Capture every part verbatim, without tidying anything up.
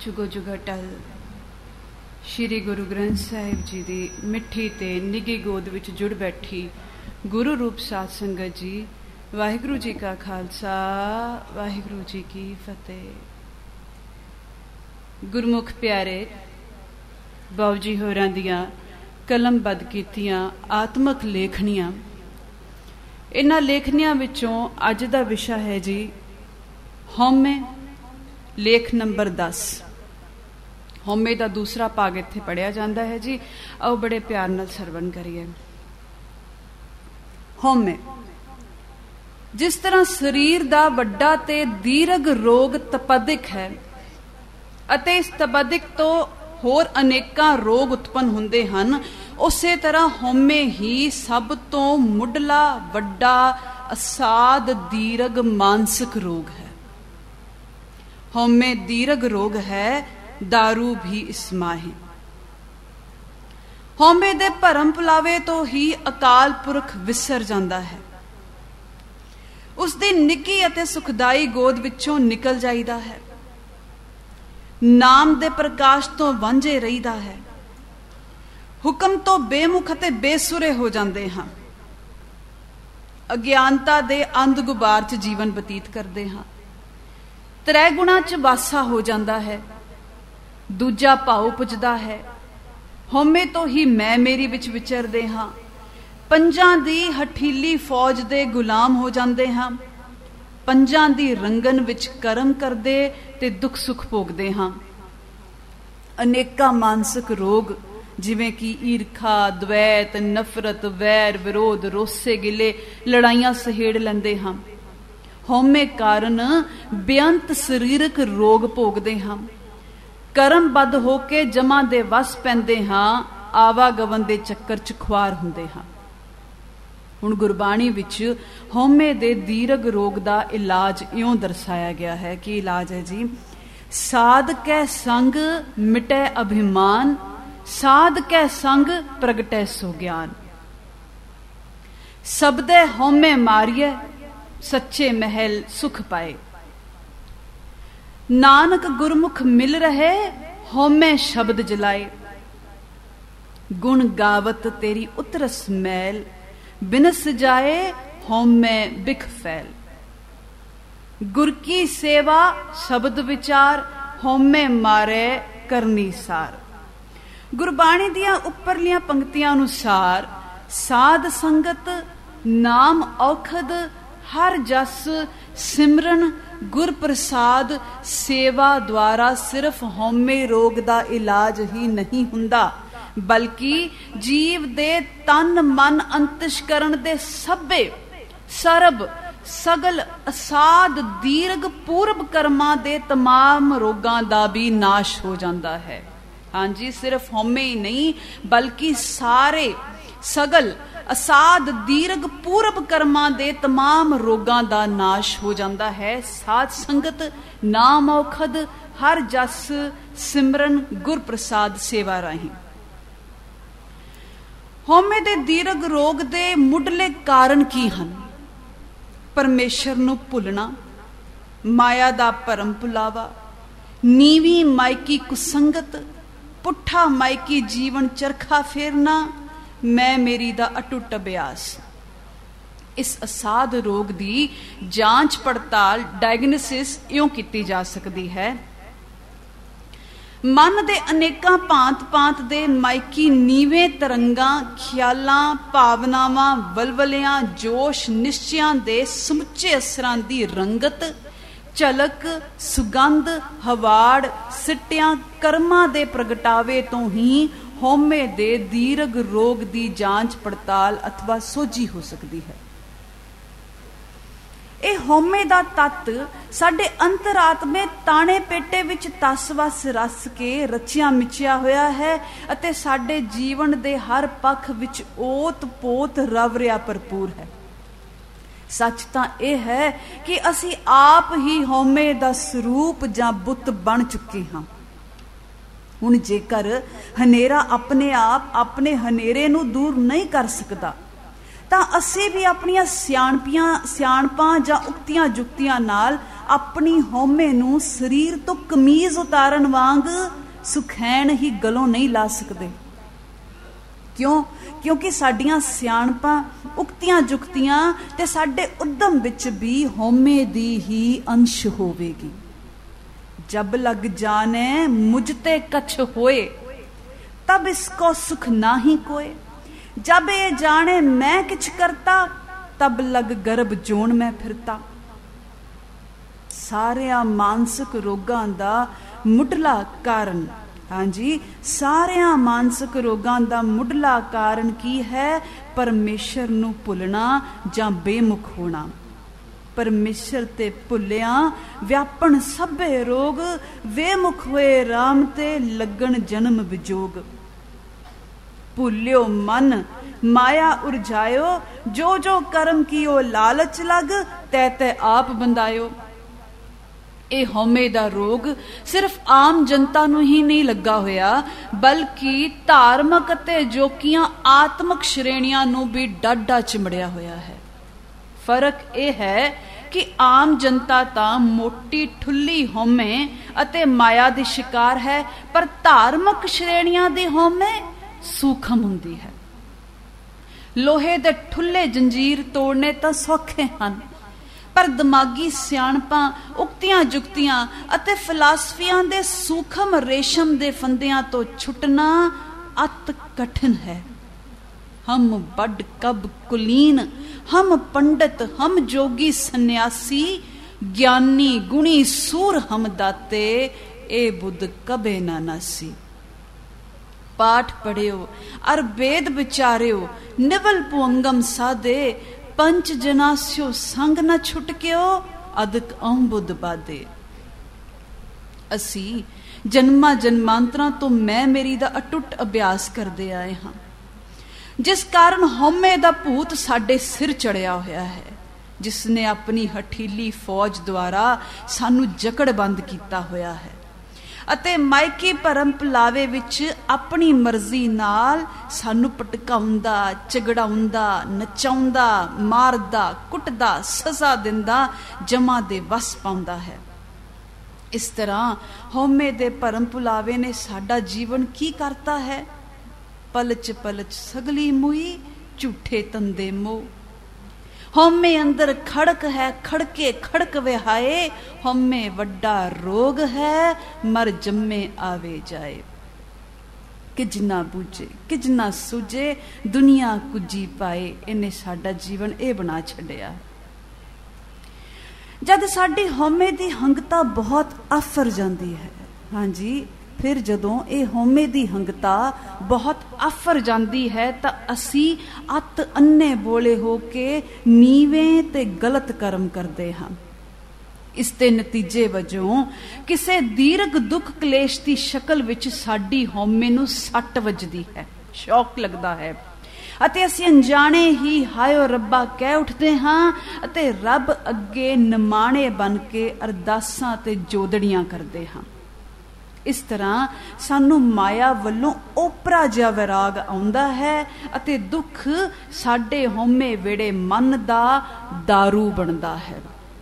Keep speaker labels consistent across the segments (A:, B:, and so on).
A: जुगो जुगा टल। श्री गुरु ग्रंथ साहिब जी की मिठी ते निगी गोद विच जुड़ बैठी गुरु रूप साध संगत जी, वाहिगुरु जी का खालसा वाहिगुरु जी की फतेह। गुरमुख प्यारे, बाऊ जी होरां दियां कलमबद्ध कीतियां आत्मक लेखनियां, इन्हां लेखनियां विचों अज दा विशा है जी हौमे, लेख नंबर दस। हौमे का दूसरा भाग इत्थे पढ़िया जाता है जी, आओ बड़े प्यार नाल सरवण करिए। हौमे जिस तरह शरीर का वड्डा ते दीर्घ रोग तपदिक है अते इस तपदिक तो होर अनेकां रोग उत्पन्न हुंदे हन, उसे तरह हौमे ही सब तो मुढ़ला वड्डा असाध दीर्घ मानसिक रोग है। हौमे दीर्घ रोग है, दारू भी इसमां है। हौमे दे भरम पुलावे तो ही अकाल पुरख विसर जाता है, उसकी निकी अते सुखदाई गोद विचों निकल जाइदा है, नाम दे प्रकाश तो वांझे रहीदा है, हुक्म तो बेमुख अते बेसुरे हो जाते हाँ, अज्ञानता दे अंध गुबार च जीवन बतीत करते हाँ, त्रै गुणा च वासा हो जाता है, दूजा भाव पुजदा है, हौमे तो ही मैं मेरी विच विचरदे हाँ, पंजां दी हठीली फौज दे गुलाम हो जाते हाँ, पंजां दी रंगन विच कर्म करदे ते दुख सुख भोगदे हाँ। अनेका मानसिक रोग जिवें कि ईरखा, द्वैत, नफरत, वैर, विरोध, रोसे गिले, लड़ाइयां सहेड़ लैंदे हाँ। हौमे कारण बेअंत शरीरक रोग भोगदे हाँ, कर्मबद्ध होके जमा दे वस पैंदे हाँ, आवागवन दे चक्कर च खुआर हुंदे हाँ। हुण गुरबाणी विच हौमे दे दीर्घ रोग दा इलाज इउं दर्शाया गया है कि इलाज है जी, साध कै संग मिटै अभिमान, साध कै संग प्रगटै सो ज्ञान, सबदे हौमे मारिए सच्चे महल सुख पाए, नानक गुरमुख मिल रहे हौमे शब्द जलाए, गुण गावत तेरी उतरस मैल, बिनस जाए हौमे बिख फैल, गुर की सेवा शब्द विचार, हौमे मारे करनी सार। गुरबाणी दियां उपरलियां पंक्तियां अनुसार साध संगत, नाम औखद, हर जस सिमरन, गुर प्रसाद सेवा द्वारा सिर्फ हौमे रोग दा इलाज ही नहीं हुंदा, बल्कि जीव दे तन मन अंतशकरण दे सभे सरब सगल असाध दीर्घ पूर्व कर्मां दे तमाम रोगां दा भी नाश हो जाता है। हाँ जी, सिर्फ हौमे ही नहीं बल्कि सारे सगल असाध दीर्घ पूर्व कर्मां दे तमाम रोगां दा नाश हो जाता है। साध संगत, नाम औखद, हर जस सिमरन, गुर प्रसाद सेवा राही। हौमे दे दीर्घ रोग दे मुढ़ले कारण की हन? परमेश्वर नूं भुलना, माया दा भरम पुलावा, नीवी मायकी कुसंगत, पुठा मायकी जीवन चरखा फेरना, मैं मेरी दा अटुट अभ्यास। इस असाध रोग दी जांच पड़ताल डायग्नोसिस इउं कीती जा सकती है। मन दे अनेकां भांत भांत दे मायकी नीवें तरंगां, ख्यालां, भावनावां, वलवलियां, जोश, निश्चयां दे समुचे असरां दी रंगत, झलक, सुगंध, हवाड़, सिट्टियां, कर्मां दे प्रगटावे तो ही हौमे दे दीर्घ रोग दी जांच पड़ताल अथवा सोझी हो सकती है। ਇਹ ਹਉਮੈ ਦਾ ਤੱਤ ਸਾਡੇ ਅੰਤਰਾਤਮੇ ਤਾਣੇ ਪੇਟੇ ਵਿੱਚ ਤਸ ਵਸ ਰਸ ਕੇ ਰਚਿਆ ਮਿਚਿਆ ਹੋਇਆ ਹੈ ਅਤੇ ਸਾਡੇ ਜੀਵਨ ਦੇ ਹਰ ਪੱਖ ਵਿੱਚ ਓਤ ਪੋਤ ਰਵ ਰਿਹਾ ਭਰਪੂਰ ਹੈ। ਸੱਚ ਤਾਂ ਇਹ ਹੈ ਕਿ ਅਸੀਂ ਆਪ ਹੀ ਹਉਮੈ ਦਾ ਸਰੂਪ ਜਾਂ ਬੁੱਤ ਬਣ ਚੁੱਕੇ ਹਾਂ। ਹੁਣ ਜੇਕਰ ਹਨੇਰਾ ਆਪਣੇ ਆਪ ਆਪਣੇ ਹਨੇਰੇ ਨੂੰ ਦੂਰ ਨਹੀਂ ਕਰ ਸਕਦਾ ਤਾਂ ਅਸੀਂ ਵੀ ਆਪਣੀਆਂ ਸਿਆਣਪੀਆਂ ਸਿਆਣਪਾਂ ਜਾਂ ਉਕਤੀਆਂ ਜੁਕਤੀਆਂ ਨਾਲ ਆਪਣੀ ਹਉਮੈ ਨੂੰ ਸਰੀਰ ਤੋਂ ਕਮੀਜ਼ ਉਤਾਰਨ ਵਾਂਗ ਸੁਖੈਣ ਹੀ ਗਲੋਂ ਨਹੀਂ ਲਾ ਸਕਦੇ। ਕਿਉਂ? ਕਿਉਂਕਿ ਸਾਡੀਆਂ ਸਿਆਣਪਾਂ, ਉਕਤੀਆਂ ਜੁਕਤੀਆਂ ਤੇ ਸਾਡੇ ਉਦਮ ਵਿੱਚ ਵੀ ਹਉਮੈ ਦੀ ਹੀ ਅੰਸ਼ ਹੋਵੇਗੀ। ਜਬ ਲਗ ਜਾਣੇ ਮੁਝ ਤੇ ਕਛ ਹੋਏ, ਤਬ ਇਸਕੋ ਸੁਖ ਨਾਹੀ ਕੋਏ। ਜਬ ਇਹ ਜਾਣੇ ਮੈਂ ਕਿਛ ਕਰਤਾ, ਤਬ ਲਗ ਗਰਭ ਜੋਣ ਮੈਂ ਫਿਰਤਾ। ਸਾਰਿਆਂ ਮਾਨਸਿਕ ਰੋਗਾਂ ਦਾ ਮੁੱਢਲਾ ਕਾਰਨ, ਹਾਂਜੀ, ਸਾਰਿਆਂ ਮਾਨਸਿਕ ਰੋਗਾਂ ਦਾ ਮੁੱਢਲਾ ਕਾਰਨ ਕੀ ਹੈ? ਪਰਮੇਸ਼ਰ ਨੂੰ ਭੁੱਲਣਾ ਜਾਂ ਬੇਮੁਖ ਹੋਣਾ। ਪਰਮੇਸ਼ਰ ਤੇ ਭੁੱਲਿਆ ਵਿਆਪਣ ਸਭੇ ਰੋਗ, ਵੇਮੁਖ ਹੋਏ ਰਾਮ ਤੇ ਲੱਗਣ ਜਨਮ ਵਿਜੋਗ। ਭੁੱਲਿਓ ਮਨ ਮਾਇਆ ਉਰਜਾਇਓ, ਜੋ ਜੋ ਕਰਮ ਕੀਓ ਲਾਲਚ ਲਗ, ਤੈ ਤੈ ਆਪ ਬੰਦਾਇਓ। ਇਹ ਹਉਮੈ ਦਾ ਰੋਗ ਸਿਰਫ ਆਮ ਜਨਤਾ ਨੂੰ ਹੀ ਨਹੀਂ ਲੱਗਾ ਹੋਇਆ, ਬਲਕਿ ਧਾਰਮਿਕ ਅਤੇ ਜੋਕੀਆਂ ਆਤਮਿਕ ਸ਼੍ਰੇਣੀਆਂ ਨੂੰ ਵੀ ਡਾਢਾ ਚਿਮੜਿਆ ਹੋਇਆ ਹੈ। ਫਰਕ ਇਹ ਹੈ ਕਿ ਆਮ ਜਨਤਾ ਤਾਂ ਮੋਟੀ ਠੁੱਲੀ ਹਉਮੈ ਅਤੇ ਮਾਇਆ ਦੀ ਸ਼ਿਕਾਰ ਹੈ, ਪਰ ਧਾਰਮਿਕ ਸ਼੍ਰੇਣੀਆਂ ਦੀ ਹਉਮੈ ਸੂਖਮ ਹੁੰਦੀ ਹੈ। ਲੋਹੇ ਦੇ ਠੁੱਲੇ ਜੰਜੀਰ ਤੋੜਨੇ ਤਾਂ ਸੌਖੇ ਹਨ, ਪਰ ਦਿਮਾਗੀ ਸਿਆਣਪਾਂ, ਉਕਤੀਆਂ ਜੁਕਤੀਆਂ ਅਤੇ ਫਿਲਾਸਫੀਆਂ ਦੇ ਸੂਖਮ ਰੇਸ਼ਮ ਦੇ ਫੰਦਿਆਂ ਤੋਂ ਛੁੱਟਣਾ ਅਤ ਕਠਿਨ ਹੈ। ਹਮ ਬੱਡ ਕਬ ਕੁਲੀਨ, ਹਮ ਪੰਡਤ, ਹਮ ਜੋਗੀ ਸੰਨਿਆਸੀ, ਗਿਆਨੀ ਗੁਣੀ ਸੂਰ ਹਮ ਦਾਤੇ, ਇਹ ਬੁੱਧ ਕਬੇ ਨਾ ਨਾਸੀ। ਪਾਠ ਪੜਿਓ ਅਰ ਵੇਦ ਵਿਚਾਰਿਓ, ਨਿਵਲ ਪੁਅੰਗਮ ਸਾਧੇ, ਪੰਚ ਜਨਾਸਿਓ ਸੰਗ ਨਾ ਛੁਟਕਿਓ, ਅਦਕ ਅਉ ਬੁੱਧ ਬਾਦੇ। ਅਸੀਂ ਜਨਮਾਂ ਜਨਮਾਂਤਰਾਂ ਤੋਂ ਮੈਂ ਮੇਰੀ ਦਾ ਅਟੁੱਟ ਅਭਿਆਸ ਕਰਦੇ ਆਏ ਹਾਂ, ਜਿਸ ਕਾਰਨ ਹਉਮੈ ਦਾ ਭੂਤ ਸਾਡੇ ਸਿਰ ਚੜਿਆ ਹੋਇਆ ਹੈ, ਜਿਸ ਨੇ ਆਪਣੀ ਹਠੀਲੀ ਫੌਜ ਦੁਆਰਾ ਸਾਨੂੰ ਜਕੜਬੰਦ ਕੀਤਾ ਹੋਇਆ ਹੈ ਅਤੇ ਮਾਇਕੀ ਭਰਮ ਭੁਲਾਵੇ ਵਿੱਚ ਆਪਣੀ ਮਰਜ਼ੀ ਨਾਲ ਸਾਨੂੰ ਭਟਕਾਉਂਦਾ, ਝਗੜਾਉਂਦਾ, ਨਚਾਉਂਦਾ, ਮਾਰਦਾ, ਕੁੱਟਦਾ, ਸਜ਼ਾ ਦਿੰਦਾ, ਜਮਾਂ ਦੇ ਵਸ ਪਾਉਂਦਾ ਹੈ। ਇਸ ਤਰ੍ਹਾਂ ਹਉਮੈ ਦੇ ਭਰਮ ਭੁਲਾਵੇ ਨੇ ਸਾਡਾ ਜੀਵਨ ਕੀ ਕਰਤਾ ਹੈ? ਪਲਚ ਪਲਚ ਸਗਲੀ ਮੁਈ, ਝੂਠੇ ਤੰਦੇ ਮੋਹ। ਹਉਮੈ ਅੰਦਰ ਖੜਕ ਹੈ, ਖੜਕੇ ਖੜਕ ਵਿਹਾਏ, ਹਉਮੈ ਵੱਡਾ ਰੋਗ ਹੈ, ਮਰ ਜੰਮੇ ਆਵੇ ਜਾਏ। ਕਿਜ ਨਾ ਬੂਝੇ ਕਿਜ ਨਾ ਸੂਝੇ, ਦੁਨੀਆ ਕੁੱਜੀ ਪਾਏ। ਇਹਨੇ ਸਾਡਾ ਜੀਵਨ ਇਹ ਬਣਾ ਛੱਡਿਆ। ਜਦ ਸਾਡੀ ਹਉਮੈ ਦੀ ਹੰਗਤਾ ਬਹੁਤ ਆਫਰ ਜਾਂਦੀ ਹੈ, ਹਾਂਜੀ, ਫਿਰ ਜਦੋਂ ਇਹ ਹਉਮੈ ਦੀ ਹੰਗਤਾ ਬਹੁਤ ਆਫਰ ਜਾਂਦੀ ਹੈ ਤਾਂ ਅਸੀਂ ਅੱਤ ਅੰਨੇ ਬੋਲੇ ਹੋ ਕੇ ਨੀਵੇਂ ਤੇ ਗਲਤ ਕਰਮ ਕਰਦੇ ਹਾਂ। ਇਸ ਦੇ ਨਤੀਜੇ ਵਜੋਂ ਕਿਸੇ ਦੀਰਘ ਦੁੱਖ ਕਲੇਸ਼ ਦੀ ਸ਼ਕਲ ਵਿੱਚ ਸਾਡੀ ਹਉਮੈ ਨੂੰ ਸੱਟ ਵੱਜਦੀ ਹੈ, ਸ਼ੌਕ ਲੱਗਦਾ ਹੈ ਅਤੇ ਅਸੀਂ ਅਣਜਾਣੇ ਹੀ ਹਾਇਓ ਰੱਬਾ ਕਹਿ ਉੱਠਦੇ ਹਾਂ ਅਤੇ ਰੱਬ ਅੱਗੇ ਨਿਮਾਣੇ ਬਣ ਕੇ ਅਰਦਾਸਾਂ ਤੇ ਜੋਦੜੀਆਂ ਕਰਦੇ ਹਾਂ। ਇਸ ਤਰ੍ਹਾਂ ਸਾਨੂੰ ਮਾਇਆ ਵੱਲੋਂ ਓਪਰਾ ਜਿਹਾ ਵਿਰਾਗ ਆਉਂਦਾ ਹੈ ਅਤੇ ਦੁੱਖ ਸਾਡੇ ਹਉਮੈ ਵੇੜੇ ਮਨ ਦਾ ਦਾਰੂ ਬਣਦਾ ਹੈ।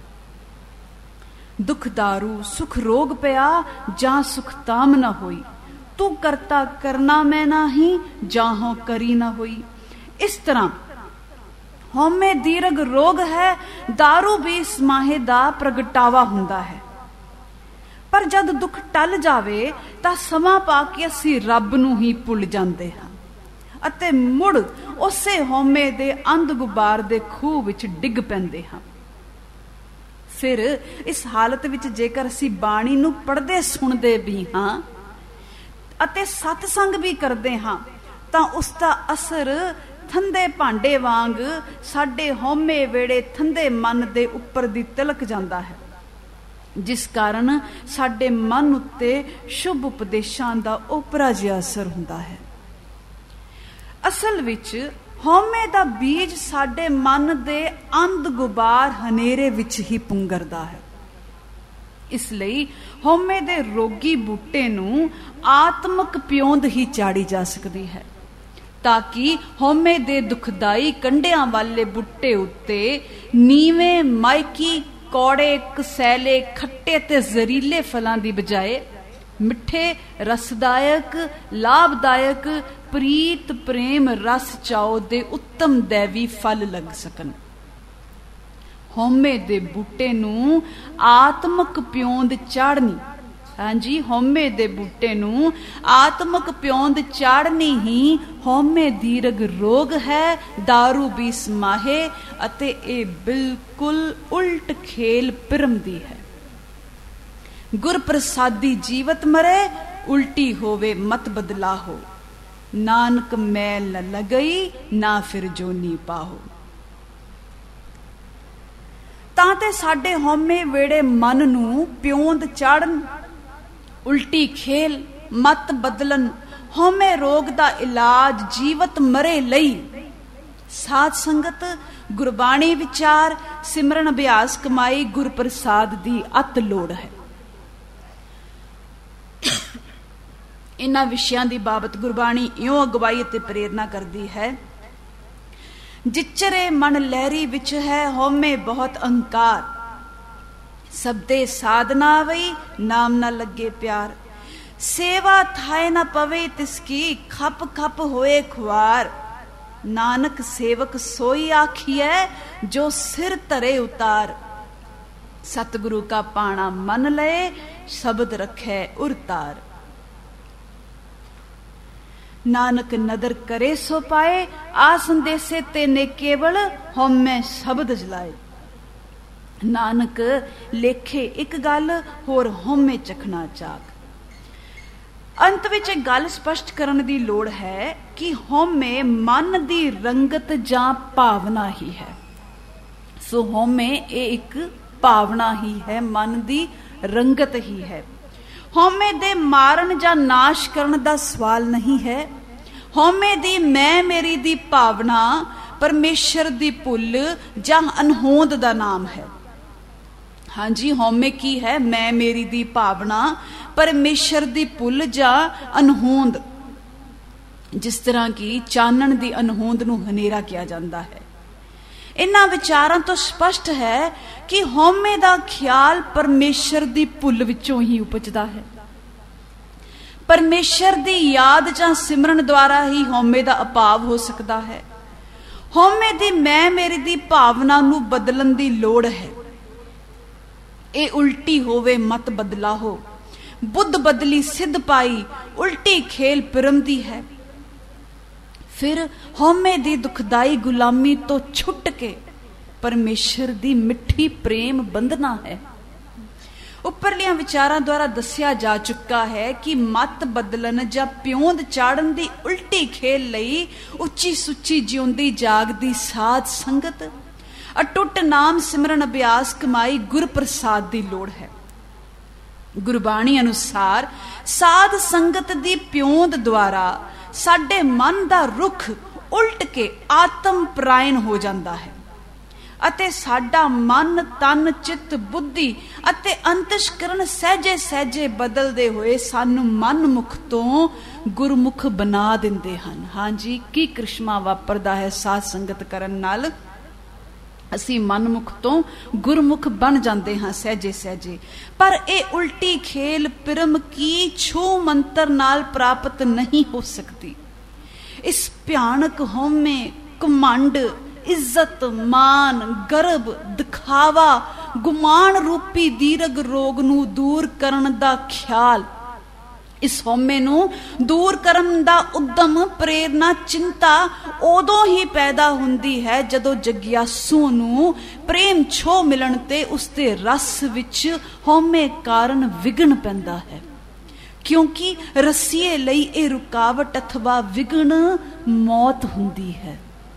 A: ਦੁੱਖ ਦਾਰੂ ਸੁਖ ਰੋਗ ਪਿਆ, ਜਾਂ ਸੁਖ ਤਾਮ ਨਾ ਹੋਈ, ਤੂੰ ਕਰਤਾ ਕਰਨਾ ਮੈਂ ਨਾਹੀ, ਜਾਂ ਹੋ ਕਰੀ ਨਾ ਹੋਈ। ਇਸ ਤਰ੍ਹਾਂ ਹਉਮੈ ਦੀਰਘ ਰੋਗ ਹੈ, ਦਾਰੂ ਵੀ ਇਸ ਮਾਹੇ ਦਾ ਪ੍ਰਗਟਾਵਾ ਹੁੰਦਾ ਹੈ। ਪਰ ਜਦ ਦੁੱਖ ਟਲ ਜਾਵੇ ਤਾਂ ਸਮਾਂ ਪਾ ਕੇ ਅਸੀਂ ਰੱਬ ਨੂੰ ਹੀ ਭੁੱਲ ਜਾਂਦੇ ਹਾਂ ਅਤੇ ਮੁੜ ਉਸੇ ਹਉਮੈ ਦੇ ਅੰਧ ਗੁਬਾਰ ਦੇ ਖੂਹ ਵਿੱਚ ਡਿੱਗ ਪੈਂਦੇ ਹਾਂ। ਫਿਰ ਇਸ ਹਾਲਤ ਵਿੱਚ ਜੇਕਰ ਅਸੀਂ ਬਾਣੀ ਨੂੰ ਪੜ੍ਹਦੇ ਸੁਣਦੇ ਵੀ ਹਾਂ ਅਤੇ ਸਤਸੰਗ ਵੀ ਕਰਦੇ ਹਾਂ ਤਾਂ ਉਸ ਦਾ ਅਸਰ ਥੰਦੇ ਭਾਂਡੇ ਵਾਂਗ ਸਾਡੇ ਹਉਮੈ ਵੇੜੇ ਥੰਦੇ ਮਨ ਦੇ ਉੱਪਰ ਦੀ ਤਿਲਕ ਜਾਂਦਾ ਹੈ, ਜਿਸ ਕਾਰਨ ਸਾਡੇ ਮਨ ਉੱਤੇ ਸ਼ੁਭ ਉਪਦੇਸ਼ਾਂ ਦਾ ਓਪਰਾ ਜਿਹਾ ਅਸਰ ਹੁੰਦਾ ਹੈ। ਅਸਲ ਵਿੱਚ ਹਉਮੈ ਦਾ ਬੀਜ ਸਾਡੇ ਮਨ ਦੇ ਅੰਧ ਗੁਬਾਰ ਹਨੇਰੇ ਵਿੱਚ ਹੀ ਪੁੰਗਰਦਾ ਹੈ। ਇਸ ਲਈ ਹਉਮੈ ਦੇ ਰੋਗੀ ਬੂਟੇ ਨੂੰ ਆਤਮਿਕ ਪਿਉਂਦ ਹੀ ਚਾੜੀ ਜਾ ਸਕਦੀ ਹੈ। ताकि हौमे दे दुखदाई कंडियां वाले बुट्टे उत्ते नीवें मायकी कौड़े कसैले खट्टे ते जहरीले फलां दी बजाए मिठे रसदायक लाभदायक प्रीत प्रेम रस चाओ दे उत्तम दैवी फल लग सकन। हौमे दे बूटे नूं आत्मक प्योंद चाड़नी, हाँ जी, हौमे दे बूटे नूं आत्मक प्योंद चाड़नी ही हौमे दीरग रोग है, दारू भी समाहे अते ए बिल्कुल उल्ट खेल पिरम दी है। गुर प्रसादी जीवत मरे, उल्टी होवे मत बदला हो, नानक मैल न लगई ना फिर जोनी पाहो। तां ते साडे हौमे वेड़े मन नूं प्योंद चाड़न, उल्टी खेल मत बदलन, हौमे रोग दा इलाज जीवत मरे लई साध संगत गुरबाणी विचार सिमरन अभ्यास कमाई गुर प्रसाद दी अत लोड़ है। इन्हां विषयां दी बाबत गुरबाणी इउं अगवाई ते प्रेरणा करदी है। जिचरे मन लहरी विच है हौमे बहुत अहंकार, सबदे साधना वई नाम न लगे प्यार, सेवा थाए न पवे तिसकी खप खप होए खुआर, नानक सेवक सोई आखिए जो सिर तरे उतार, सतगुरु का पाना मन लए शब्द रखे उरतार, नानक नदर करे सो पाए, आ संदेसे तेने केवल हौमे शब्द जलाए, नानक लेखे एक गल होर हौमे चखना चाक। अंत विच एक गल स्पष्ट करन दी लोड़ है कि हौमे मन दी रंगत जां भावना ही है। सो हौमे ये एक भावना ही है, मन दी रंगत ही है। हौमे दे मारन जां नाश करन दा सवाल नहीं है। हौमे दी मैं मेरी दी भावना परमेश्वर दी भुल जां अनहोंद दा नाम है। हाँ जी, हौमे की है? मैं मेरी दी भावना परमेश्वर दी भुल जां अनहोंद। जिस तरह की चानन दी अनहोंद नूं हनेरा किया जाता है। इन्हां विचारां तो स्पष्ट है कि हौमे दा ख्याल परमेश्वर दी भुल विचों ही उपजदा है। परमेश्वर दी याद जां सिमरन द्वारा ही हौमे दा अभाव हो सकता है। हौमे दी मैं मेरी दी भावना नूं बदलन दी लोड़ है। ए उल्टी होवे मत बदला हो, बुद्ध बदली सिद्ध पाई, उल्टी खेल पिरमदी है। फिर हौमे दी दुखदाई गुलामी तो छुट के परमेश्वर दी मिठी प्रेम बंधना है। उपरलियां विचारां द्वारा दस्या जा चुका है कि मत बदलन जां प्योंद चाड़न दी उल्टी खेल लई उच्ची सुच्ची जिउंदी जागदी साध संगत अटुट नाम सिमरन अभ्यास कमाई गुर प्रसाद दी लोड़ है। गुरबाणी अनुसार साध संगत दी प्योंद द्वारा साडे मन दा रुख उल्ट के आत्म परायण हो जाता है अते साडा मन तन चित बुद्धि अते अंतस्करण सहजे सहजे बदलते हुए सानू मन मुख तो गुरमुख बना दिंदे हन। हाँ जी, की करिश्मा वापरदा है साध संगत करन नाल। असी मनमुख तो गुरमुख बन जाते हाँ सहजे सहजे। पर ए उल्टी खेल पिरम की छू मंत्र नाल प्राप्त नहीं हो सकती। इस भयानक हौमे घमंड इज्जत मान गर्व दिखावा गुमान रूपी दीरग रोग नू दूर करन दा ख्याल, इस हौमे नू दूर करन दा उद्यम प्रेरणा चिंता उदों ही पैदा हुंदी है जदों जग्यासू नू प्रेम छो मिलन ते उसते रस विच हौमे कारण विघन पैंदा है। क्योंकि रसीए लई ए रुकावट अथवा विघन मौत हुंदी है।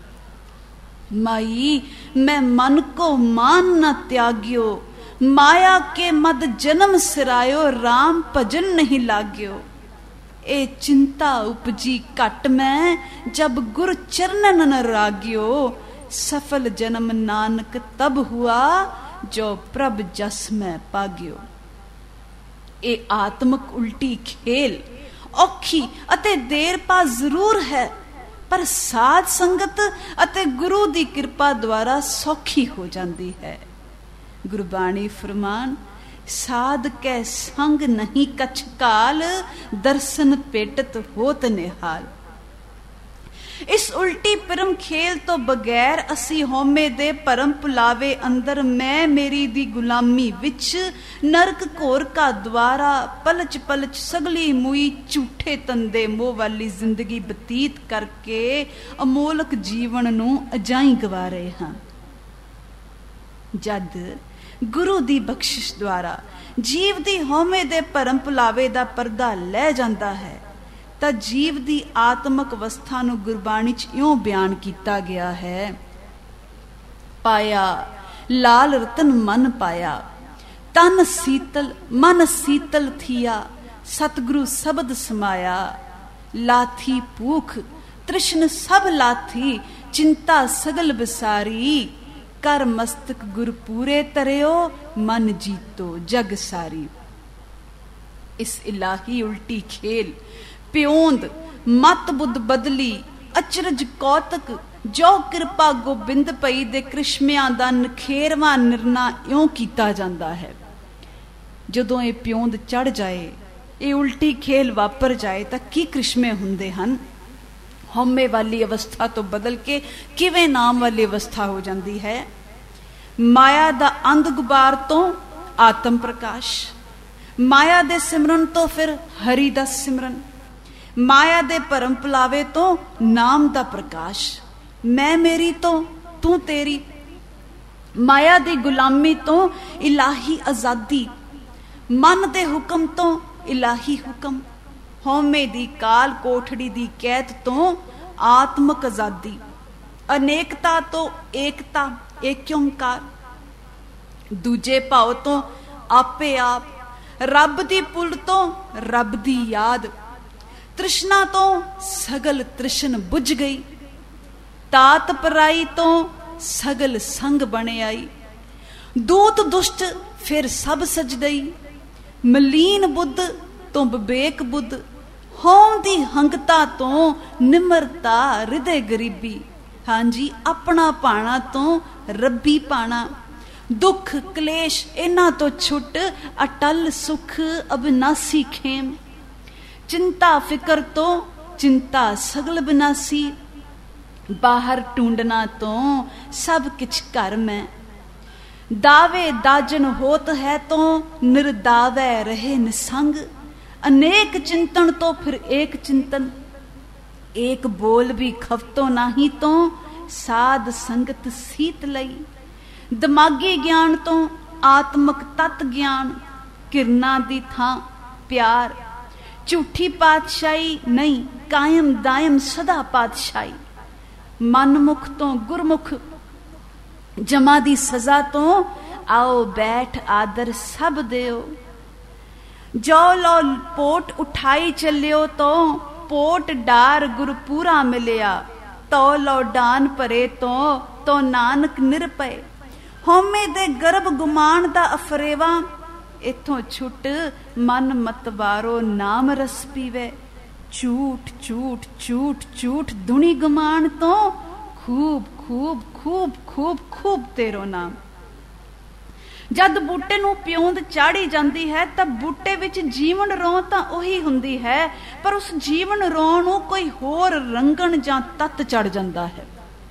A: माई मैं मन को मान न त्याग्यो, माया के मद जन्म सिरायो, राम भजन नहीं लाग्यो। ए चिंता उपजी घट मैं जब गुर चरणन न राग्यो, सफल जन्म नानक तब हुआ जो प्रभ जस में पाग्यो। ए आत्मक उल्टी खेल औखी अते देर पा जरूर है, ਪਰ ਸਾਧ ਸੰਗਤ ਅਤੇ ਗੁਰੂ ਦੀ ਕਿਰਪਾ ਦੁਆਰਾ ਸੌਖੀ ਹੋ ਜਾਂਦੀ ਹੈ। ਗੁਰਬਾਣੀ ਫਰਮਾਨ, ਸਾਧ ਕੈ ਸੰਗ ਨਹੀਂ ਕਛ ਕਾਲ, ਦਰਸ਼ਨ ਪੇਟਤ ਹੋਤ ਨਿਹਾਲ। ਇਸ ਉਲਟੀ ਪਰਮ ਖੇਲ ਤੋਂ ਬਗੈਰ ਅਸੀਂ ਹਉਮੈ ਦੇ ਭਰਮ ਭੁਲਾਵੇ ਅੰਦਰ ਮੈਂ ਮੇਰੀ ਦੀ ਗੁਲਾਮੀ ਵਿੱਚ ਨਰਕ ਘੋਰ ਕਾ ਦੁਆਰਾ ਪਲਚ ਪਲਚ ਸਗਲੀ ਮੂਈ ਝੂਠੇ ਤੰਦੇ ਮੋਹ ਵਾਲੀ ਜ਼ਿੰਦਗੀ ਬਤੀਤ ਕਰਕੇ ਅਮੋਲਕ ਜੀਵਨ ਨੂੰ ਅਜਾਈ ਗਵਾ ਰਹੇ ਹਾਂ। ਜਦ ਗੁਰੂ ਦੀ ਬਖਸ਼ਿਸ਼ ਦੁਆਰਾ ਜੀਵ ਦੀ ਹਉਮੈ ਦੇ ਭਰਮ ਭੁਲਾਵੇ ਦਾ ਪਰਦਾ ਲੈ ਜਾਂਦਾ ਹੈ ਤਾਂ ਜੀਵ ਦੀ ਆਤਮਕ ਅਵਸਥਾ ਨੂੰ ਗੁਰਬਾਣੀ 'ਚ ਇਉਂ ਬਿਆਨ ਕੀਤਾ ਗਿਆ ਹੈ, ਪਾਇਆ ਲਾਲ ਰਤਨ ਮਨ ਪਾਇਆ, ਤਨ ਸੀਤਲ ਮਨ ਸੀਤਲ ਥੀਆ, ਸਤਿਗੁਰੂ ਸ਼ਬਦ ਸਮਾਇਆ, ਲਾਥੀ ਭੂਖ ਤ੍ਰਿਸ਼ਨ ਸਭ ਲਾਥੀ, ਚਿੰਤਾ ਸਗਲ ਵਿਸਾਰੀ, ਕਰ ਮਸਤਕ ਗੁਰ ਪੂਰੇ ਤਰਿਓ, ਮਨ ਜੀਤੋ ਜਗ ਸਾਰੀ। ਇਸ ਇਲਾਹੀ ਉਲਟੀ ਖੇਲ ਪਿਉਂਦ ਮਤ ਬੁੱਧ ਬਦਲੀ ਅਚਰਜ ਕੌਤਕ, ਜੋ ਕਿਰਪਾ ਗੋਬਿੰਦ ਪਈ ਦੇ ਕ੍ਰਿਸ਼ਮਿਆਂ ਦਾ ਨਖੇਰਵਾਂ ਨਿਰਣਾ ਇਉਂ ਕੀਤਾ ਜਾਂਦਾ ਹੈ। ਜਦੋਂ ਇਹ ਪਿਉਂਦ ਚੜ ਜਾਏ, ਇਹ ਉਲਟੀ ਖੇਲ ਵਾਪਰ ਜਾਏ ਤਾਂ ਕੀ ਕ੍ਰਿਸ਼ਮੇ ਹੁੰਦੇ ਹਨ। ਹਉਮੈ ਵਾਲੀ ਅਵਸਥਾ ਤੋਂ ਬਦਲ ਕੇ ਕਿਵੇਂ ਨਾਮ ਵਾਲੀ ਅਵਸਥਾ ਹੋ ਜਾਂਦੀ ਹੈ। ਮਾਇਆ ਦਾ ਅੰਧ ਗੁਬਾਰ ਤੋਂ ਆਤਮ ਪ੍ਰਕਾਸ਼, ਮਾਇਆ ਦੇ ਸਿਮਰਨ ਤੋਂ ਫਿਰ ਹਰੀ ਦਾ ਸਿਮਰਨ, ਮਾਇਆ ਦੇ ਭਰਮ ਭੁਲਾਵੇ ਤੋਂ ਨਾਮ ਦਾ ਪ੍ਰਕਾਸ਼, ਮੈਂ ਮੇਰੀ ਤੋਂ ਤੂੰ ਤੇਰੀ, ਮਾਇਆ ਦੀ ਗੁਲਾਮੀ ਤੋਂ ਇਲਾਹੀ ਆਜ਼ਾਦੀ, ਮਨ ਦੇ ਹੁਕਮ ਤੋਂ ਇਲਾਹੀ ਹੁਕਮ, ਹਉਮੈ ਦੀ ਕਾਲ ਕੋਠੜੀ ਦੀ ਕੈਦ ਤੋਂ ਆਤਮਕ ਆਜ਼ਾਦੀ, ਅਨੇਕਤਾ ਤੋਂ ਏਕਤਾ ਏਕ ਓੰਕਾਰ, ਦੂਜੇ ਭਾਵ ਤੋਂ ਆਪੇ ਆਪ, ਰੱਬ ਦੀ ਪੁੱਲ ਤੋਂ ਰੱਬ ਦੀ ਯਾਦ, ਤ੍ਰਿਸ਼ਨਾ ਤੋਂ ਸਗਲ ਤ੍ਰਿਸ਼ਨ ਬੁਝ ਗਈ, ਤਾਤ ਪਰਾਈ ਤੋਂ ਸਗਲ ਸੰਗ ਬਣੇ ਆਈ, ਦੂਤ ਦੁਸ਼ਟ ਫਿਰ ਸਭ ਸਜਦਈ, ਮਲੀਨ ਬੁੱਧ ਤੋਂ ਵਿਵੇਕ ਬੁੱਧ, ਹੋਂ ਦੀ ਹੰਗਤਾ ਤੋਂ ਨਿਮਰਤਾ ਹਿਰਦੇ ਗਰੀਬੀ, ਹਾਂਜੀ ਆਪਣਾ ਪਾਣਾ ਤੋਂ ਰੱਬੀ ਪਾਣਾ, ਦੁੱਖ ਕਲੇਸ਼ ਇਹਨਾਂ ਤੋਂ ਛੁੱਟ ਅਟਲ ਸੁਖ ਅਬਿਨਾਸੀ ਖੇਮ, ਚਿੰਤਾ ਫਿਕਰ ਤੋਂ ਚਿੰਤਾ ਸਗਲ ਬਿਨਾਸੀ, ਬਾਹਰ ਟੂੰਡਣਾ ਤੋਂ ਸਭ ਕਿਛ ਘਰ ਮੈਂ, ਦਾਵੇ ਦਾਜਨ ਹੋਤ ਹੈ ਤੋਂ ਨਿਰਦਾਵੈ ਰਹੇ ਨਿਸੰਗ, ਅਨੇਕ ਚਿੰਤਨ ਤੋਂ ਫਿਰ ਏਕ ਚਿੰਤਨ, ਏਕ ਬੋਲ ਵੀ ਖਫਤੋ ਨਹੀਂ ਤੋਂ ਸਾਧ ਸੰਗਤ ਸੀਤ ਲਈ, ਦਿਮਾਗੀ ਗਿਆਨ ਤੋਂ ਆਤਮਕ ਤਤ ਗਿਆਨ, ਕਿਰਨਾਂ ਦੀ ਥਾਂ ਪਿਆਰ, ਝੂਠੀ ਪਾਤਸ਼ਾਹੀ ਨਹੀਂ ਕਾਇਮ ਦਾਇਮ ਸਦਾ ਪਾਤਸ਼ਾਹੀ, ਮਨਮੁਖ ਤੋਂ ਗੁਰਮੁਖ, ਜਮਾ ਦੀ ਸਜ਼ਾ ਤੋਂ ਆਓ ਬੈਠ ਆਦਰ ਸਭ ਦਿਓ, ਜੋ ਲੋ ਪੋਟ ਉਠਾਈ ਚੱਲਿਓ ਤੋਂ ਪੋਟ ਡਾਰ ਗੁਰ ਪੂਰਾ ਮਿਲਿਆ, ਤੋ ਲੋ ਡਾਨ ਭਰੇ ਤੋਂ ਤੋ ਨਾਨਕ ਨਿਰਪਏ, ਹਉਮੈ ਦੇ ਗਰਭ ਗੁਮਾਨ ਦਾ ਅਫਰੇਵਾ, ਇਥੋਂ ਛੁੱਟ ਮਨ ਮਤਵਾਰੋ ਨਾਮ ਰਸ ਪੀਵੇ, ਝੂਠ ਝੂਠ ਝੂਠ ਝੂਠ ਦੁਨੀ ਗੁਮਾਨ ਤੋਂ ਖੂਬ ਖੂਬ ਖੂਬ ਖੂਬ ਖੂਬ ਤੇਰੋ ਨਾਮ। ਜਦ ਬੂਟੇ ਨੂੰ ਪਿਉਂਦ ਚਾੜੀ ਜਾਂਦੀ ਹੈ ਤਾਂ ਬੂਟੇ ਵਿੱਚ ਜੀਵਨ ਰੋਂ ਤਾਂ ਉਹੀ ਹੁੰਦੀ ਹੈ, ਪਰ ਉਸ ਜੀਵਨ ਰੋਂ ਨੂੰ ਕੋਈ ਹੋਰ ਰੰਗਣ ਜਾਂ ਤੱਤ ਚੜ ਜਾਂਦਾ ਹੈ।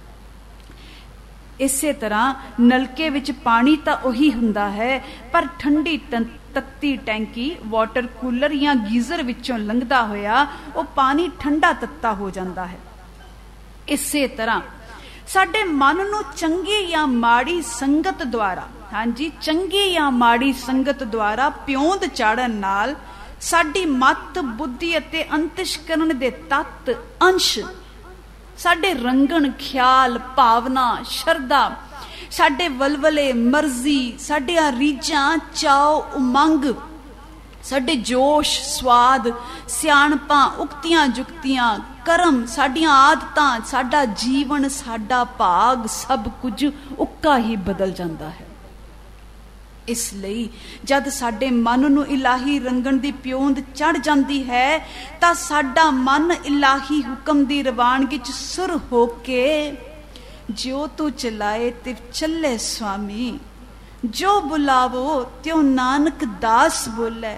A: ਇਸੇ ਤਰ੍ਹਾਂ ਨਲਕੇ ਵਿੱਚ ਪਾਣੀ ਤਾਂ ਉਹੀ ਹੁੰਦਾ ਹੈ, ਪਰ ਠੰਡੀ ਤੱਤੀ ਟੈਂਕੀ ਵਾਟਰ ਕੂਲਰ ਜਾਂ ਗੀਜ਼ਰ ਵਿੱਚੋਂ ਲੰਘਦਾ ਹੋਇਆ ਉਹ ਪਾਣੀ ਠੰਡਾ ਤੱਤਾ ਹੋ ਜਾਂਦਾ ਹੈ। ਇਸੇ ਤਰ੍ਹਾਂ ਸਾਡੇ ਮਨ ਨੂੰ ਚੰਗੀ ਜਾਂ ਮਾੜੀ ਸੰਗਤ ਦੁਆਰਾ, ਹਾਂਜੀ ਚੰਗੀ ਜਾਂ ਮਾੜੀ ਸੰਗਤ ਦੁਆਰਾ ਪਿਉਂਦ ਚਾੜਨ ਨਾਲ ਸਾਡੀ ਮਤ ਬੁੱਧੀ ਅਤੇ ਅੰਤਿਸ਼ਕਰਨ ਦੇ ਤੱਤ ਅੰਸ਼, ਸਾਡੇ ਰੰਗਣ ਖਿਆਲ ਭਾਵਨਾ ਸ਼ਰਧਾ, ਸਾਡੇ ਵਲਵਲੇ ਮਰਜ਼ੀ, ਸਾਡੀਆਂ ਰੀਝਾਂ ਚਾਉ ਉਮੰਗ, ਸਾਡੇ ਜੋਸ਼ ਸਵਾਦ ਸਿਆਣਪਾਂ ਉਕਤੀਆਂ ਜੁਕਤੀਆਂ ਕਰਮ, ਸਾਡੀਆਂ ਆਦਤਾਂ, ਸਾਡਾ ਜੀਵਨ, ਸਾਡਾ ਭਾਗ, ਸਭ ਕੁਝ ਉੱਕਾ ਹੀ ਬਦਲ ਜਾਂਦਾ ਹੈ। इस लई जद साडे मन नूं इलाही रंगण दी प्योंद चढ़ जांदी है तां साडा मन इलाही हुक्म दी रवानगी च सुर हो के जो तू चलाए तिव चले स्वामी, जो बुलावो त्यों नानक दास बोले,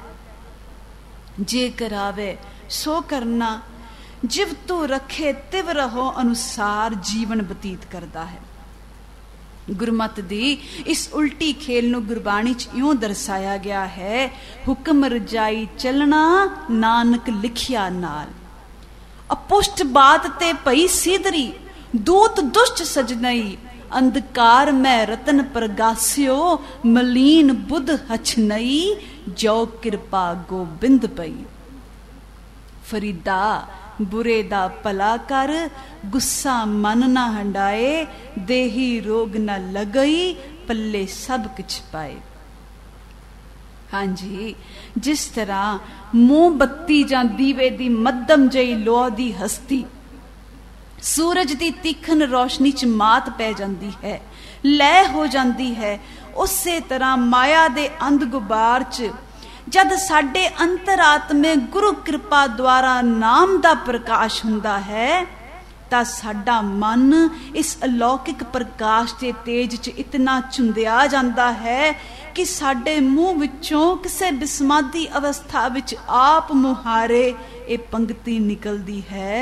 A: जे करावे सो करना, जिव तू रखे तिव रहो अनुसार जीवन बतीत करदा है। गुरमत दी इस उल्टी खेल नूं गुरबाणी च इउं दर्शाया गया है, हुक्म रजाई चलना नानक लिखिया नाल, अपुष्ट बात ते पई सीदरी, दूत दुष्ट सजनई, अंधकार में रतन प्रगास्यो, मलीन बुध हछनई, जो कृपा गोबिंद पई। फरीदा बुरे दा भला कर, गुस्सा मन ना हंडाए, देही रोग न लगई, पल्ले सब कुछ पाए। हाँ जी, जिस तरह मोमबत्ती जां दीवे दी मध्यम जई लोह दी हस्ती सूरज दी तीखन रोशनी च मात पै जांदी है, लय हो जांदी है, उसे तरह माया दे अंध गुबार च जद साडे अंतरात्मे गुरु कृपा द्वारा नाम दा प्रकाश हुंदा है तां साडा मन इस अलौकिक प्रकाश दे तेज च इतना चुंदिया जांदा है कि साडे मूँह विचों किसे बिस्मादी अवस्था विच आप मुहारे ये पंक्ति निकलदी है,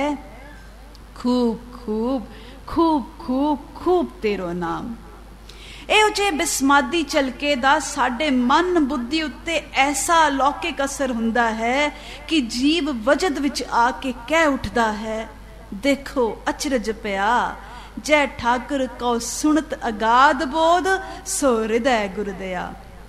A: खूब खूब खूब खूब खूब तेरो नाम। ਇਹੋ ਜਿਹੇ ਬਿਸਮਾਦੀ ਚਲਕੇ ਦਾ ਸਾਡੇ ਮਨ ਬੁੱਧੀ ਉੱਤੇ ਐਸਾ ਅਲੌਕਿਕ ਅਸਰ ਹੁੰਦਾ ਹੈ ਕਿ ਜੀਵ ਵਜਦ ਵਿੱਚ ਆ ਕੇ ਕਹਿ ਉੱਠਦਾ ਹੈ, ਦੇਖੋ ਅਚਰਜ ਪਿਆ, ਜੈ ਠਾਕੁਰ ਕਉ ਸੁਣਤ ਅਗਾਧ ਬੋਧ, ਸੋ ਹਿਰਦੈ ਗੁਰਦਿਆ।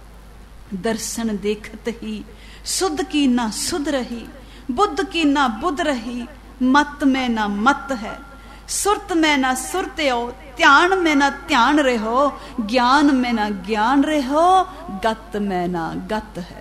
A: ਦਰਸ਼ਨ ਦੇਖਤ ਹੀ ਸੁਧ ਕੀ ਨਾ ਸੁਧ ਰਹੀ, बुद्ध की ना बुद्ध रही, मत में ना मत है, सुरत में ना सुरत हो, ध्यान में ना ध्यान रहो, ज्ञान में ना ज्ञान रहो, गत में ना गत है।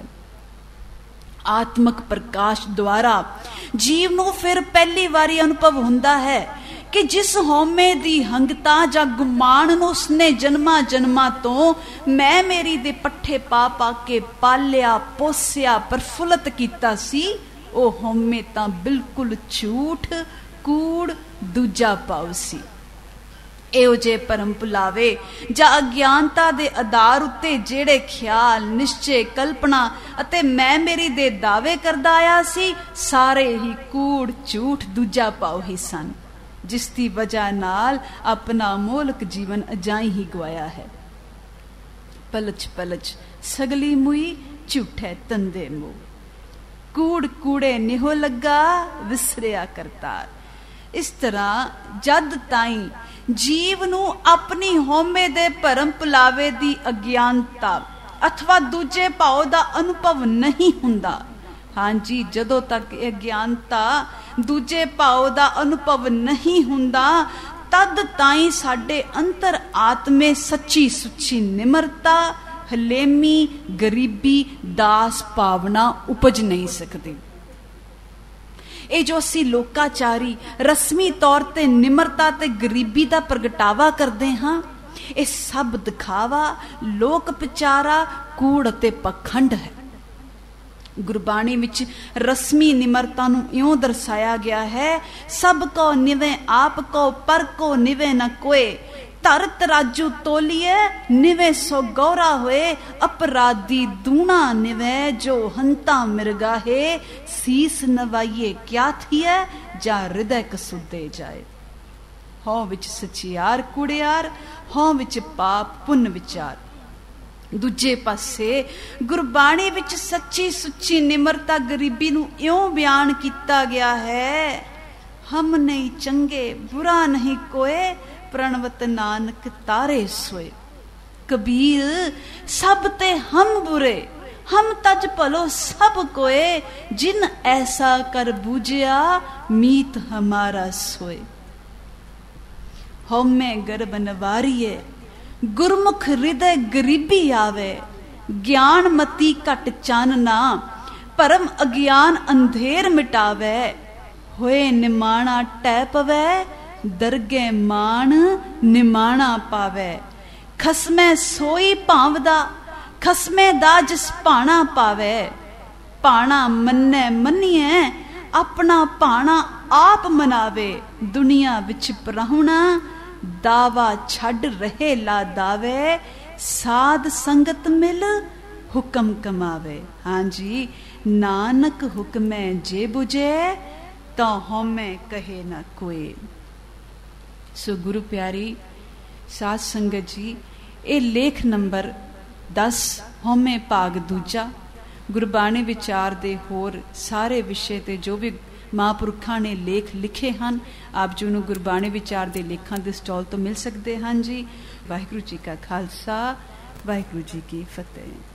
A: आत्मक प्रकाश द्वारा जीव नूं फिर पहली बारी अनुभव हुंदा है कि जिस होमे दी हंगता जां गुमान नूं उसने जन्मा जन्मा तो मैं मेरी दे पट्ठे पा पा के पालिया पोसिया प्रफुल्लत कीता सी, ओ होमे तां बिल्कुल झूठ कूड़ दूजा पाव सी। ਇਹੋ ਜਿਹੇ ਭਰਮ ਭੁਲਾਵੇ ਜਾਂ ਅਗਿਆਨਤਾ ਦੇ ਆਧਾਰ ਉੱਤੇ ਜਿਹੜੇ ਖਿਆਲ, ਨਿਸ਼ਚੇ, ਕਲਪਨਾ ਅਤੇ ਮੈਂ ਮੇਰੀ ਦੇ ਦਾਅਵੇ ਕਰਦਾ ਆਇਆ ਸੀ, ਸਾਰੇ ਹੀ ਕੂੜ ਝੂਠ ਦੂਜਾ ਪਾਉ ਹੀ ਸਨ, ਜਿਸ ਦੀ ਵਜ੍ਹਾ ਨਾਲ ਆਪਣਾ ਮੋਲਕ ਜੀਵਨ ਅਜਾਈ ਹੀ ਗਵਾਇਆ ਹੈ। ਪਲਚ ਪਲਚ ਸਗਲੀ ਮੁਈ ਝੂਠੇ ਤੰਦੇ ਮੂਹ, ਕੂੜ ਕੂੜੇ ਨਿਹੋ ਲੱਗਾ ਵਿਸਰਿਆ ਕਰਤਾਰ। ਇਸ ਤਰ੍ਹਾਂ ਜਦ ਤਾਈਂ ਜੀਵ ਨੂੰ ਆਪਣੀ ਹੋਮੇ ਦੇ ਭਰਮ ਭੁਲਾਵੇ ਦੀ ਅਗਿਆਨਤਾ ਅਥਵਾ ਦੂਜੇ ਭਾਵ ਦਾ ਅਨੁਭਵ ਨਹੀਂ ਹੁੰਦਾ, ਹਾਂਜੀ ਜਦੋਂ ਤੱਕ ਇਹ ਅਗਿਆਨਤਾ ਦੂਜੇ ਭਾਵ ਦਾ ਅਨੁਭਵ ਨਹੀਂ ਹੁੰਦਾ ਤਦ ਤਾਈਂ ਸਾਡੇ ਅੰਤਰ ਆਤਮੇ ਸੱਚੀ ਸੁੱਚੀ ਨਿਮਰਤਾ, ਹਲੇਮੀ, ਗਰੀਬੀ, ਦਾਸ ਭਾਵਨਾ ਉਪਜ ਨਹੀਂ ਸਕਦੀ। ਇਹ ਜੋ ਅਸੀਂ ਲੋਕਾਚਾਰੀ ਰਸਮੀ ਤੌਰ ਤੇ ਨਿਮਰਤਾ ਤੇ ਗਰੀਬੀ ਦਾ ਪ੍ਰਗਟਾਵਾ ਕਰਦੇ ਹਾਂ, ਇਹ ਸਭ ਦਿਖਾਵਾ, ਲੋਕ ਵਿਚਾਰਾ, ਕੂੜ ਅਤੇ ਪਖੰਡ ਹੈ। ਗੁਰਬਾਣੀ ਵਿੱਚ ਰਸਮੀ ਨਿਮਰਤਾ ਨੂੰ ਇਉਂ ਦਰਸਾਇਆ ਗਿਆ ਹੈ, ਸਭ ਕੋ ਨਿਵੇ ਆਪ ਕੋ ਪਰ ਕੋ ਨਿਵੇ ਨ ਕੋਏ, ਧਰ ਤਰਾਜੂ ਤੋਲੀਏ ਨਿਵੇ ਸੋ ਗੌਰਾ ਹੋਏ, ਅਪਰਾਧੀ ਦੂਣਾ ਨਿਵੇ ਜੋ ਹੰਤਾ ਮਿਰਗਾਹੇ, ਸੀਸ ਨਵਾਈਏ ਕਿਆ ਥੀਏ ਜਾਂ ਹਿਰਦੈ ਕਸੁੱਦੇ ਜਾਏ। ਹਉ ਵਿੱਚ ਸਚਿਆਰ ਕੁੜਿਆਰ, ਹਉ ਵਿੱਚ ਪਾਪ ਪੁੰਨ ਵਿਚਾਰ। ਦੂਜੇ ਪਾਸੇ ਗੁਰਬਾਣੀ ਵਿੱਚ ਸੱਚੀ ਸੁੱਚੀ ਨਿਮਰਤਾ ਗਰੀਬੀ ਨੂੰ ਇਉਂ ਬਿਆਨ ਕੀਤਾ ਗਿਆ ਹੈ, ਹਮ ਨਹੀਂ ਚੰਗੇ ਬੁਰਾ ਨਹੀਂ ਕੋਏ, प्रणवत नानक तारे सोए। कबीर सब ते हम बुरे, हम तज भलो सब कोए, जिन ऐसा कर बूझिया मीत हमारा सोए। होमे गर्भ नवारिये गुरमुख हृदय गरीबी आवे, ज्ञान मती घट चानना परम अज्ञान अंधेर मिटावे, होए निमाणा टै पवै दरगे मान निमाणा पावे, खसमै सोई भावदा खसमे दा जिस भाना पावे, भाना मन्ने मन्निए अपना भाना आप मनावे। दुनिया विच पराहुणा दावा छड़ रहे ला दावे, साध संगत मिल हुक्म कमावे। हाँ जी, नानक हुक्मै जे बुझे, तो हमें कहे ना कोई। सो गुरु प्यारी साध संगत जी, ये लेख नंबर दस हौमे भाग दूजा गुरबाणी विचार दे होर सारे विषय ते जो भी महापुरखा ने लेख लिखे हैं, आप जी नूं गुरबाणी विचार दे लेखां दे स्टॉल तो मिल सकते हैं जी। वाहिगुरू जी का खालसा, वाहिगुरू जी की फतेह।